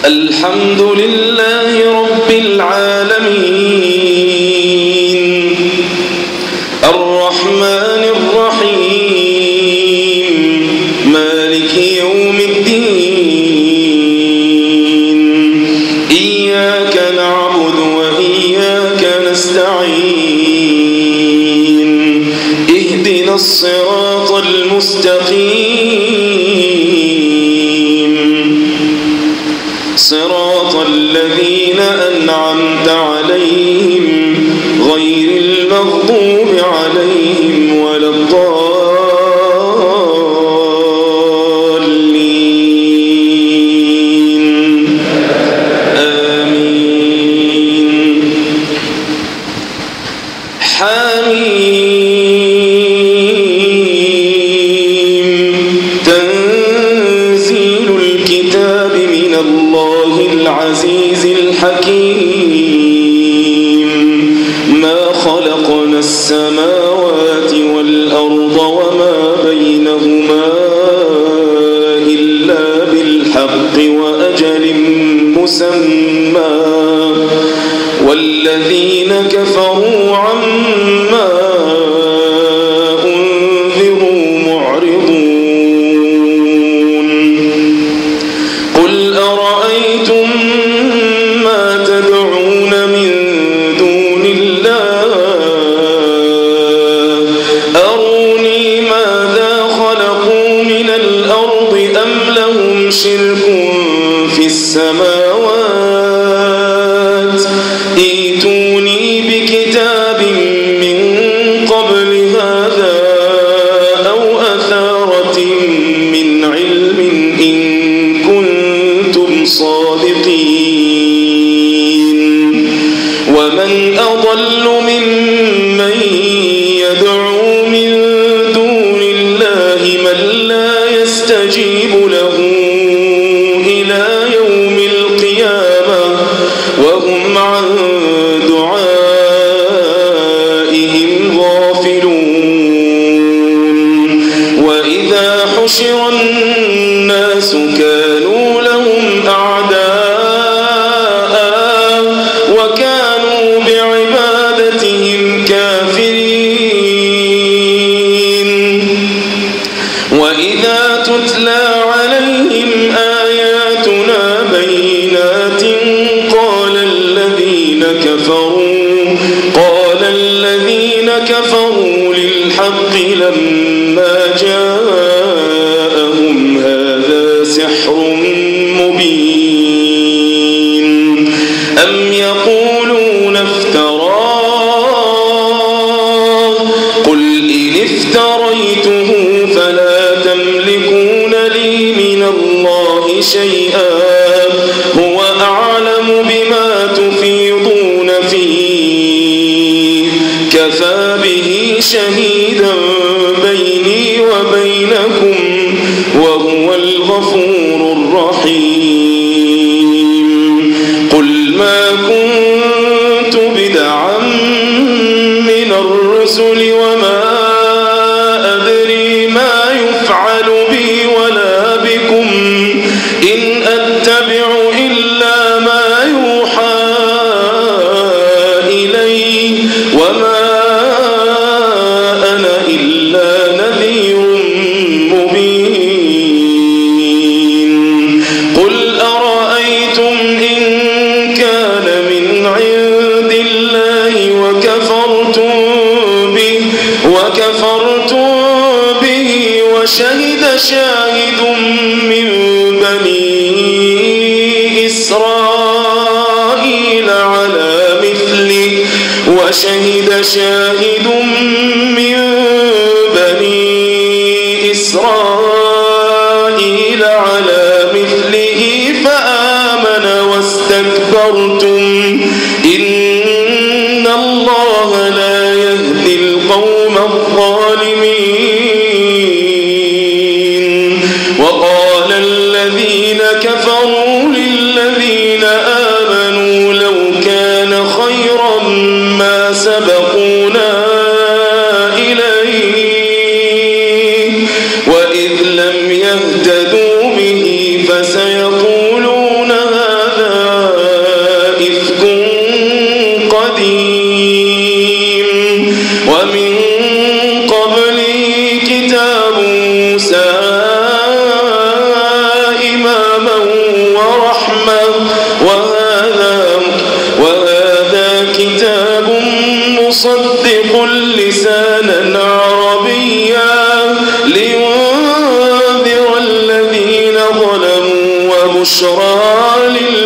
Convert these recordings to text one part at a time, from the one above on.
الحمد لله رب العالمين الرحمن الرحيم مالك يوم الدين إياك نعبد وإياك نستعين اهدنا الصراط المستقيم صراط الذين أنعمت عليهم غير المغضوب عليهم ولا الضالين آمين. حميم تنزيل الكتاب من الله العزيز الحكيم ما خلقنا السماوات والأرض وما بينهما إلا بالحق وأجل مسمى والذين كفروا عما أنذروا معرضون قل أرأيتم ما تدعون من دون الله أروني ماذا خلقوا من الأرض أم لهم شرك في السماوات ائتوني بكتاب من قبل هذا أو أثارة من علم إن كنتم صادقين ومن أضل ممن يدعو من دون الله من لا يستجيب له إلى يوم القيامة وهم عن دعائهم غافلون وإذا حشر الناس كانوا لهم أعداء وكانوا بعبادتهم كافرين وإذا تتلى عليهم آياتنا بينات قال الذين كفروا للحق لما جاءهم هذا سحر مبين أم يقولون افتراه قل إن افتريته فلا تملكون لي من الله شيئا هو أعلم بما تفيضون فيه كفى به شهيدا بيني وبينكم وهو الغفور الرحيم قل ما كنت بدعا من الرسل وما أدري ما يفعل بي ولا بكم إن أتبع إلا ما يوحى إلي وما أنا إلا نذير مبين قل أرأيتم إن كان من عند الله وكفرتم به وشهد شاهد من بني إسرائيل على مثله فآمن واستكبرتم إن الله لا يهدي القوم الظالمين وقال الذين كفروا للذين آمنوا لو كان خيرا ما سبقونا إليه وإذ لم يهتدوا به فسيقولون هذا ظلموا وبشرى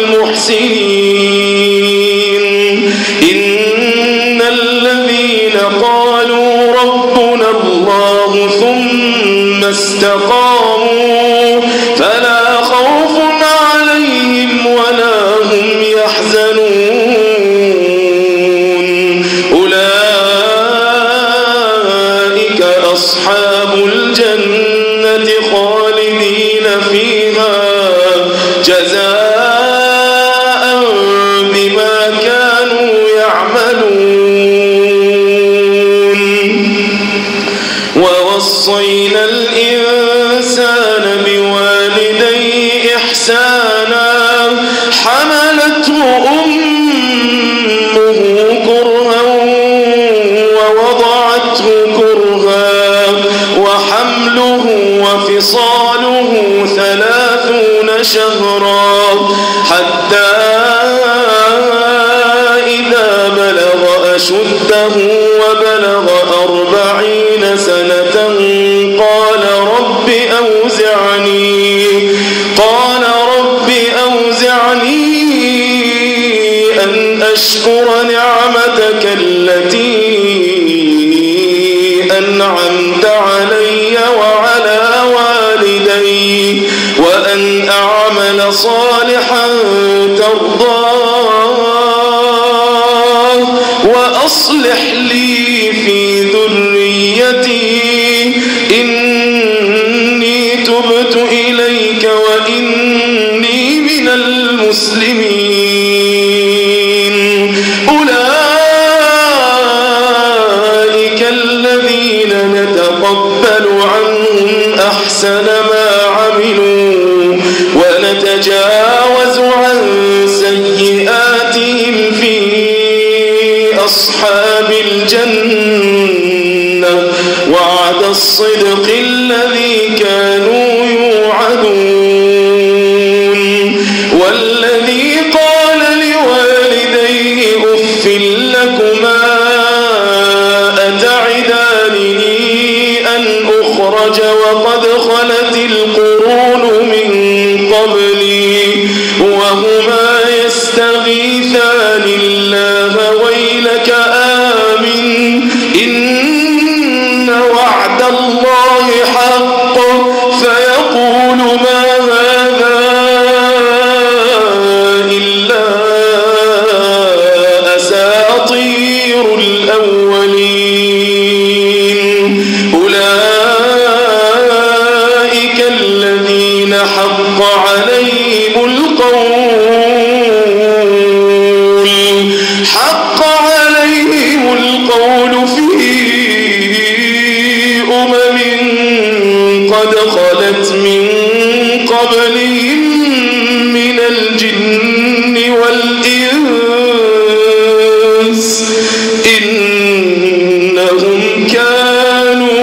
للمحسنين إن الذين قالوا ربنا الله ثم استقاموا فلا خوف عليهم ولا هم يحزنون أولئك أصحاب الجنة خالدين فيها جزاء بما كانوا يعملون ووصينا الإنسان بوالديه إحسانا حملته أمه كرها ووضعته كرها وحمله وفصاله 30 شهرا حتى إذا بلغ أشده وبلغ 40 سنة قال رب أوزعني أن أشكر نعمتك التي أنعمت علي وعلى والدي وأن أعمل صالحا ترضاه وأصلح لي في ذريتي إني تبت إليك وإني من المسلمين أولئك الذين نتقبل عنهم أحسن ما عملوا ونتجاوز عن سيئاتهم في أصحاب الجنة وعد الصدق الذي كانوا يوعدون والذي قال لوالديه أف لكما أتعدانني أن أخرج وقد خلت القرون من قبلي وهما يستغيثان الله ويلك آمن إن وعد الله حق فيقول ما هذا إلا أساطير الأولين أولئك الذين حق عليهم القول في أمم قد خلت من قبلهم من الجن والإنس إنهم كانوا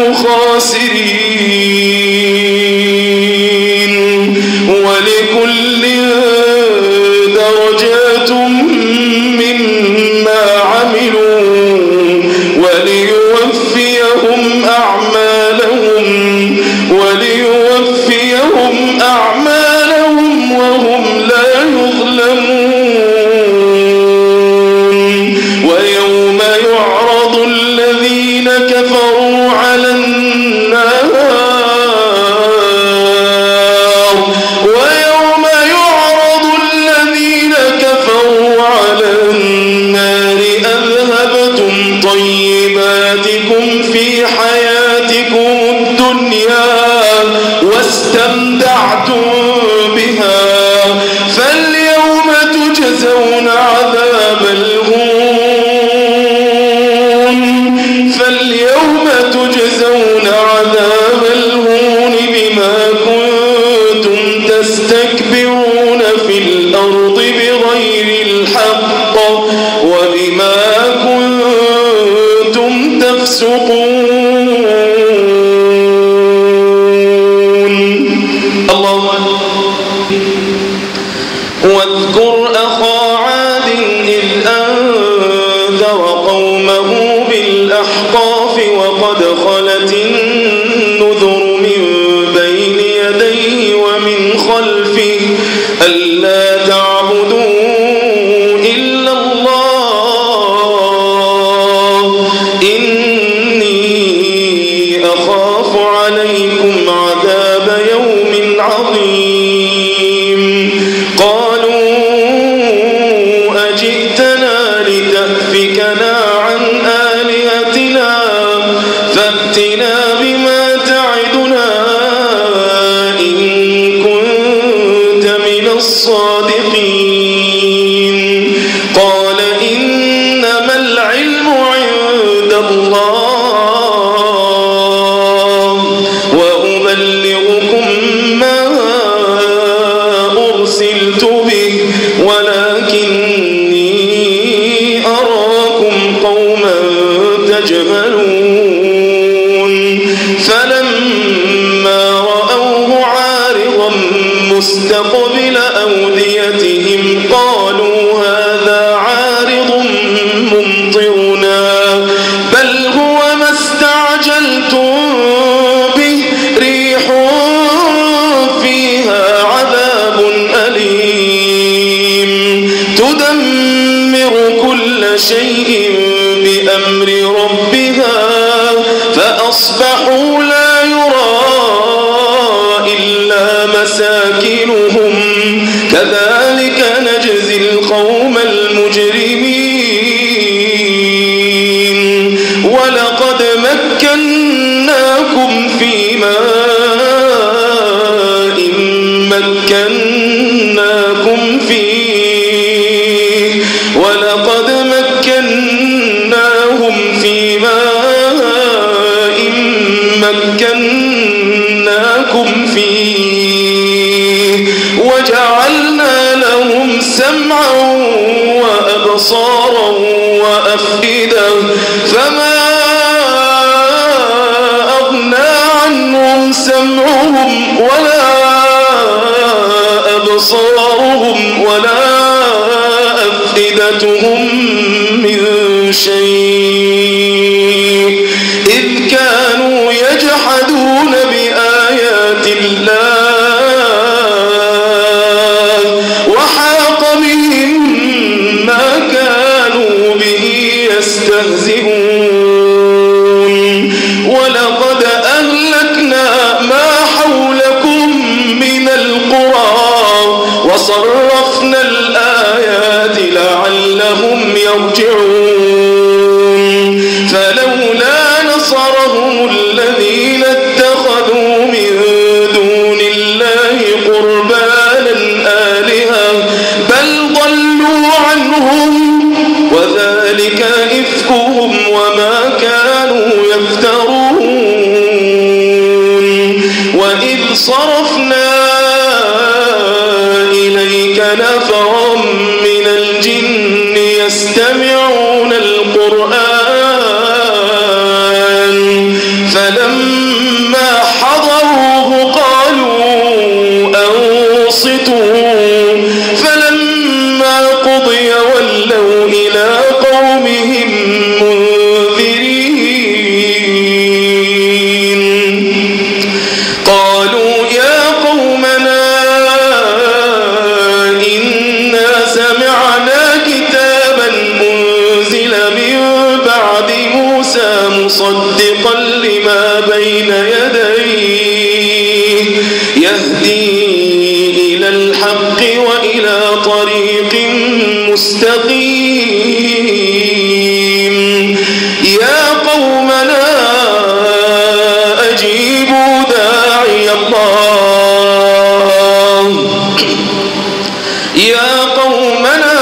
خاسرين ولكل درجات مما عملوا وليوفيهم أعمالهم وهم لا يظلمون ويوم يعرض الذين كفروا على النار أذهبتم طيباتكم في حياتكم الدنيا واستمتعتم بها فاليوم تجزون عذاب الهون بما كنتم تستكبرون في الأرض بغير الحق وبما كنتم تفسقون. الله واذكر أخا عاد إذ أنذر قومه بالأحقاف وقد خلت النذر من بين يديه ومن خلفه ألا تعبدوا إلا الله إني أخاف عليكم عذاب يوم عظيم قالوا أجئتنا لتأفكنا عن آلهتنا فأتنا بما تعدنا إن كنت من الصادقين قال إنما العلم عند الله وأبلغكم ما أرسلت به ولكني أراكم قوما تجهلون فلما رأوه عارضا مستقبل أوديتهم قالوا هذا عارض ممطرنا بل هو ما استعجلتم به ريح فيها عذاب أليم تدمر كل شيء بأمر ربها فأصبحوا لا يرى إلا مساكنهم كذلك نجزي القوم المجرمين ولقد مكناكم في ماء مكناكم فيه ولقد مكناهم في ماء مكناكم فيه وجعلنا لهم سمعا وأبصارا وأفئدة فما أغنى عنهم سمعهم ولا أبصارهم ولا أفئدتهم من شيء إذ كانوا يجحدون بآيات الله وحاق بهم ما كانوا به يستهزئون ولقد أهلكنا ما حولكم من القرى وصرفنا الآيات لعلهم يرجعون فلولا نصرهم الذين اتخذوا من دون الله قربانا آلهة بل ضلوا عنهم وذلك إفكهم وما كانوا يفترون وإذ صرفنا إليك نفرا من الجن يستمعون القرآن فلما حضروه قالوا أنصتوا فلما قضي ولوا إلى قومهم منذرين قالوا يا قومنا إنا سمعنا كتابا أنزل من بعد موسى مصدقا لما بين يديه يهدي إلى الحق وإلى طريق مستقيم يا قومنا أجيبوا داعي الله يا قومنا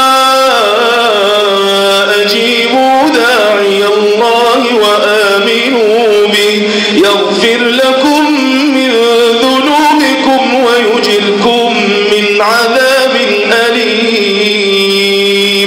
أجيبوا داعي الله وآمنوا به يغفر لكم من ذنوبكم ويجركم من عذاب أليم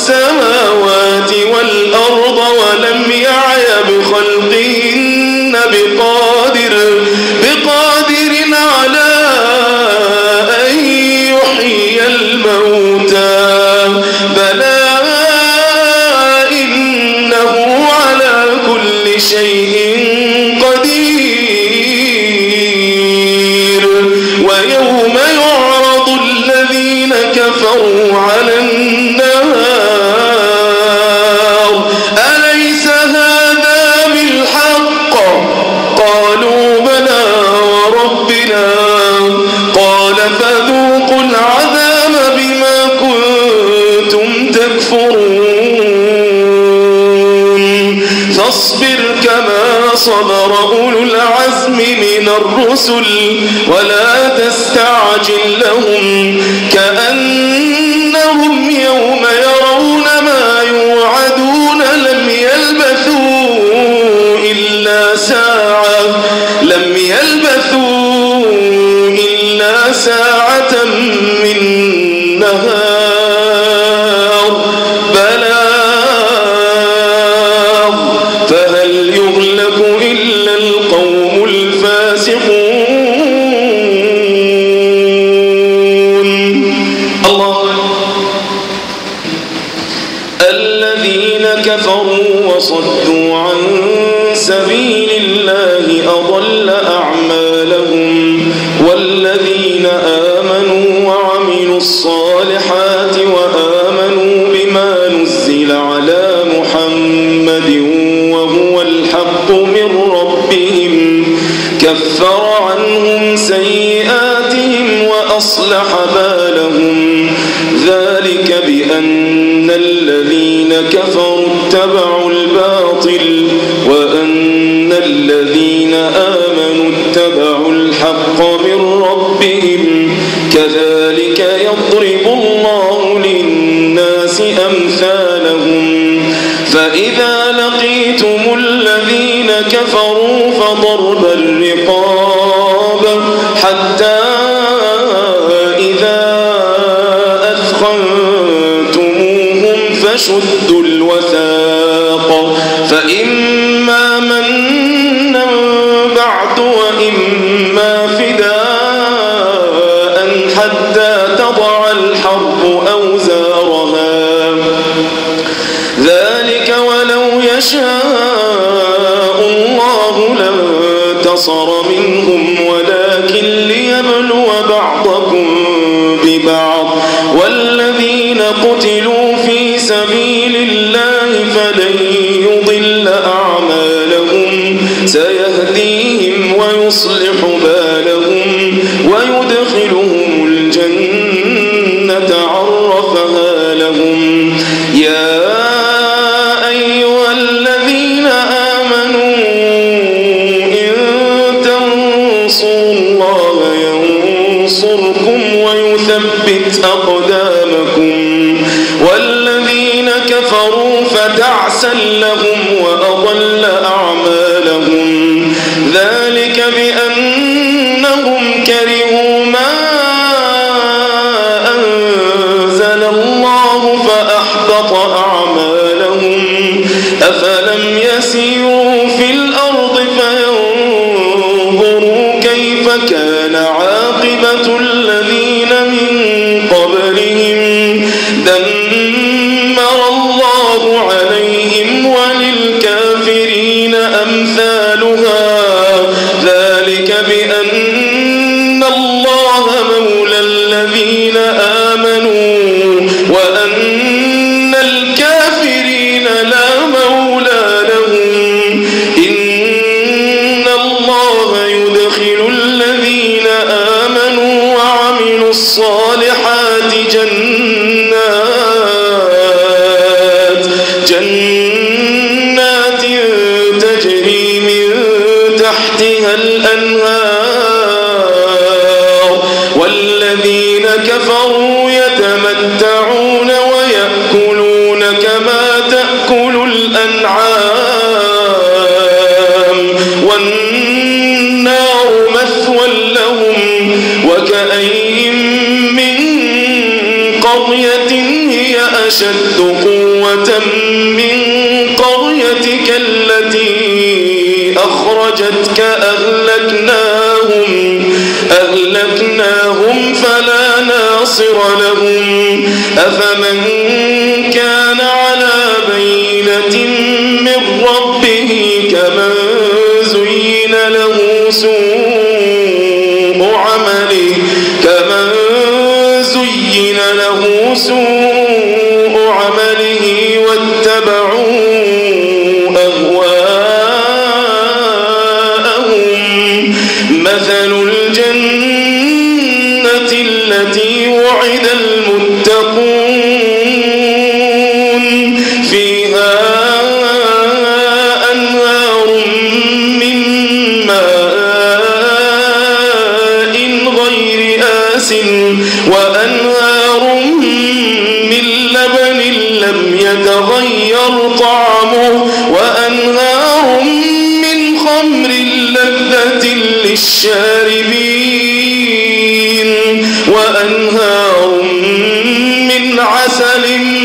السماوات والأرض ولم يعي بخلقهن بقادر على أن يحيي الموتى بلى إنه على كل شيء قدير ويوم يعرض الذين كفروا على النار أليس هذا بالحق قالوا بلى وربنا قال فذوقوا العذاب بما كنتم تكفرون فاصبر كما صبر أولو العزم من الرسل ولا تستعجل لهم كأنهم يوم يرون ما يوعدون لم يلبثوا إلا ساعة من نهار بلاغ فهل يهلك إلا القوم الفاسقون الله الذين كفروا وصدوا عن سبيل الله أضل أعمالهم والذين آمنوا وعملوا الصالحات وآمنوا بما نزل على محمد وهو الحق من ربهم كفر عنهم سيئاتهم وأصلح بالهم ذلك بأن الذين كفروا اتبعوا الباطل وأن الذين آمنوا اتبعوا الحق من ربهم كذلك يضرب الله للناس أمثالهم فإذا لقيتم الذين كفروا فضرب الرقاب حتى إذا أثخنتموهم فشدوا الوثاق فإما منا بعد وإما فداء حتى تضع الحرب أوزارها ذلك ولو يشاء الله لانتصر منهم ولكن ليبلو بعضكم ببعض والذين قتلوا في سبيل الله فلن يضل أعمالهم سيهديهم ويصلح بالهم ويدخلهم الجنة عرفها لهم يا أيها الذين آمنوا إن تنصروا الله ينصركم ويثبت أقدامكم والذين كفروا فتعسا لهم وأضل أعمالهم ذلك بأنهم كرهوا ما أنزل الله فأحبط أعمالهم أفلم يسيروا في الأرض فينظروا كيف كان عاقبة الذين من قبلهم دمر الله عليهم وللكافرين أمثالها ذلك بأن الله مولى الذين آمنوا وأن الكافرين لا مولى لهم إن الله يدخل الذين آمنوا وعملوا الصالحات جنات تجري من تحتها الأنهار والذين كفروا يتمتعون ويأكلون كما تأكل الأنعام والنار مثوى لهم وكأين من قرية هي أشد قوة من قريتك التي أخرجتك أهلكناهم فلا ناصر لهم أفمن كان على بينة من ربه كمن زين له سوء عمله واتبعوا أهواءهم مثل الجنة التي وعد المتقون فيها أنهار من ماء غير آسٍ وأنهار من لبن لم يتغير طعمه وأنهار من خمر لذة للشاربين وأنهار من عسل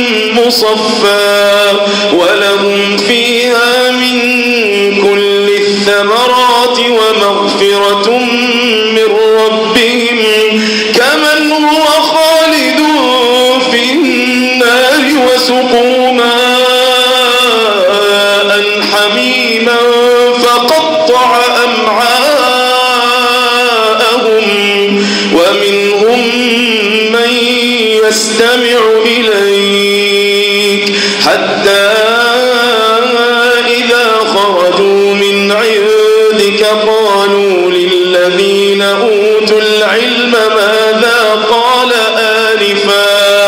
مصفى ولهم فيها من كل الثمرات ومغفرة من ربهم كمن هو خالد في النار وسقوا ماء حميما فقطع أمعاءهم ومنهم من يستمع إليك حتى إذا خرجوا من عندك قالوا للذين أوتوا العلم ماذا قال آنفا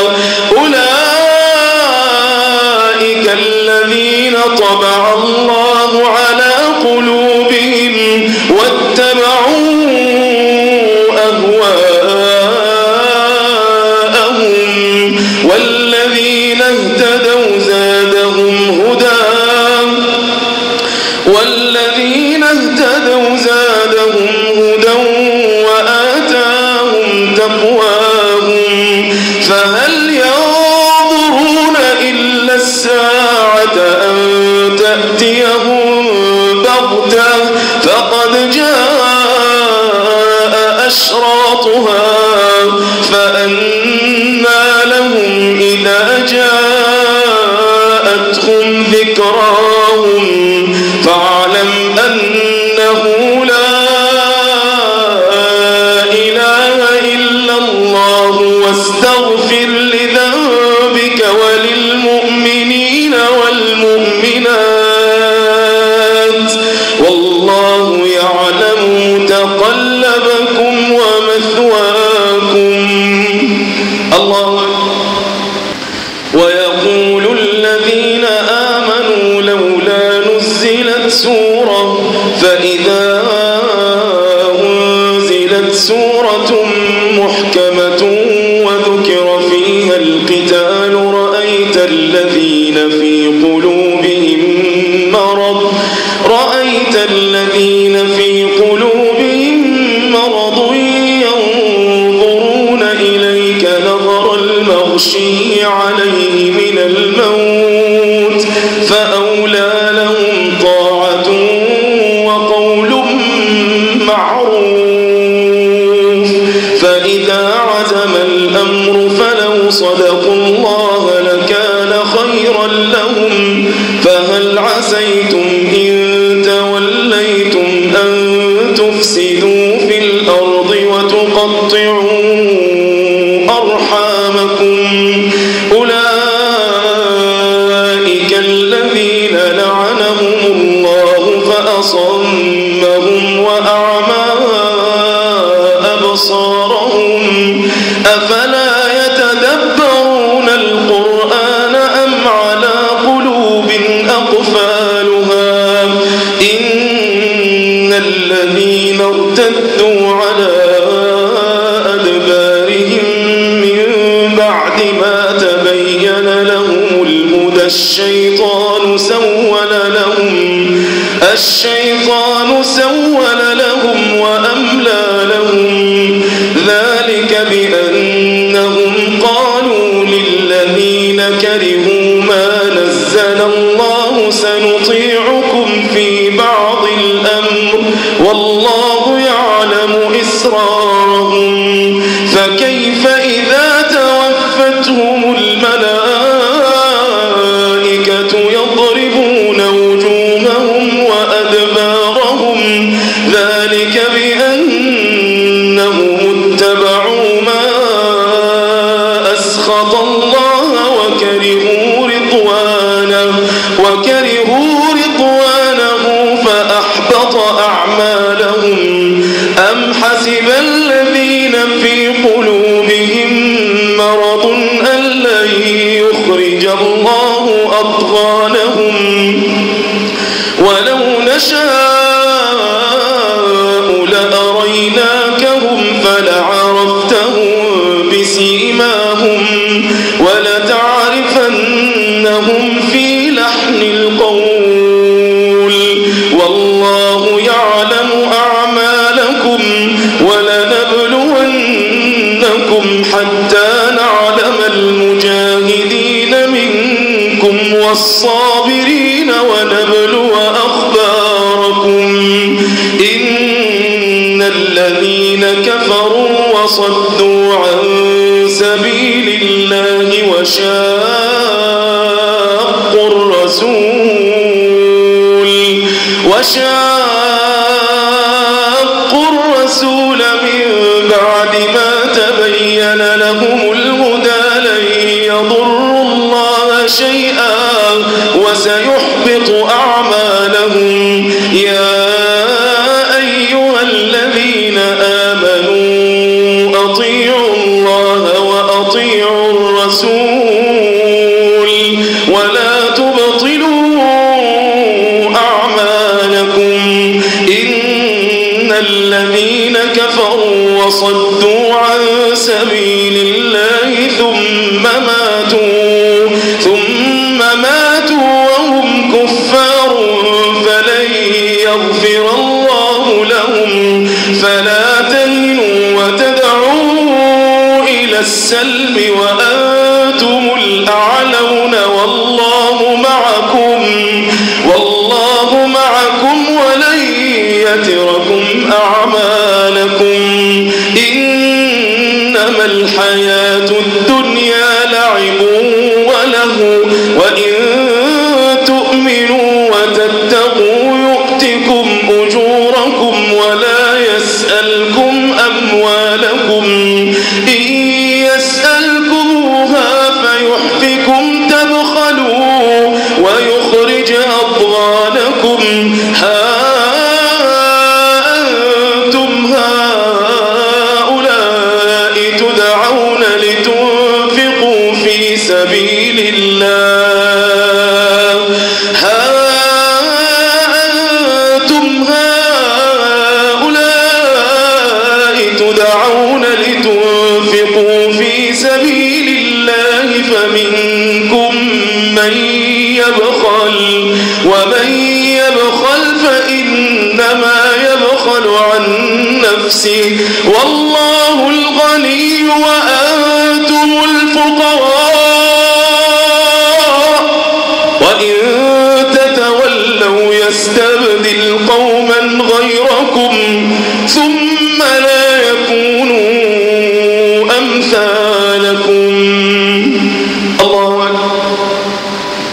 أولئك الذين طبع الله على قلوبهم واتبعوا أهواءهم والذين اهتدوا زادهم هدى وآتاهم تقواهم فهل ينظرون إلا الساعة أن تأتيهم بغتة فقد جاء أشراطها فأنى لهم إذا جاءتهم ذكراهم فاعلم أنه لا إله إلا الله واستغفر لذنبك وللمؤمنين والمؤمنات والله يعلم متقلبكم ومثواكم الله ويقول الذين آمنوا لولا نزلت سورة فإذا أنزلت سورة محكمة وذكر فيها القتال رأيت الذين في قلوبهم مرض ينظرون إليك نظر المغشي عليه من الموت فأولى لهم طاعة وقول معروف فإذا عزم الأمر فلو صدقوا الله لكان خيرا لهم فهل عسيتم إن توليتم أن تفسدوا في الأرض وتقطعوا أرحامكم أولئك الذين لعنهم الله فأصمهم وأعمى أبصارهم أفلا يتدبرون القرآن أم على قلوب أقفالها إن الذين ارتدوا على أدبارهم من بعد ما تبين لهم الهدى الشيطان سول لهم وأملى لهم ذلك بأنهم قالوا للذين كرهوا ما نزل الله سنطيعكم في بعض الأمر والله يعلم إسرارهم فكيف إذا توفتهم الملائكة يضربون وجوههم وأدبارهم ذلك بأنهم اتبعوا ما أسخط الله وكرهوا رضوانه فأحبط أعمالهم أم حسب الذين في قلوبهم مرض أن لن يخرج الله أضغانهم ولو نشاء لأريناكهم فلعرفتهم بسيماهم ولتعرفنهم في لحن القول والله يعلم أعمالكم ولنبلونكم حتى نعلم المجاهدين منكم والصابرين ونبلو أخباركم إن الذين كفروا وصدوا عن سبيل الله وشاقوا الرسول من بعد ما تبين لهم الهدى لن يضروا الله شيئا وسيحبط أعمالهم يا أيها الذين آمنوا أطيعوا الله وأطيعوا الرسول ولا تبطلوا أعمالكم إن الذين كفروا وصدوا عن سبيل الله ثم ماتوا وهم كفار فلن يغفر الله لهم فلا تهنوا وتدعوا إلى السلم وأنتم الأعلون والله معكم ولن يتركم أعمالكم إنما الحياة الدنيا لعب وله وإن تؤمنوا وتتقوا يؤتكم أجوركم ولا يسألكم أموالكم إن يسألكموها فيحفكم تبخلوا ويخرج أضغانكم ها أنتم هؤلاء تدعون لتنفقوا في سبيل الله فمنكم من يبخل ومن يبخل فإنما يبخل عن نفسه والله الغني وأنتم الفقراء وإن تتولوا يستبدل قوما غيركم ثم لا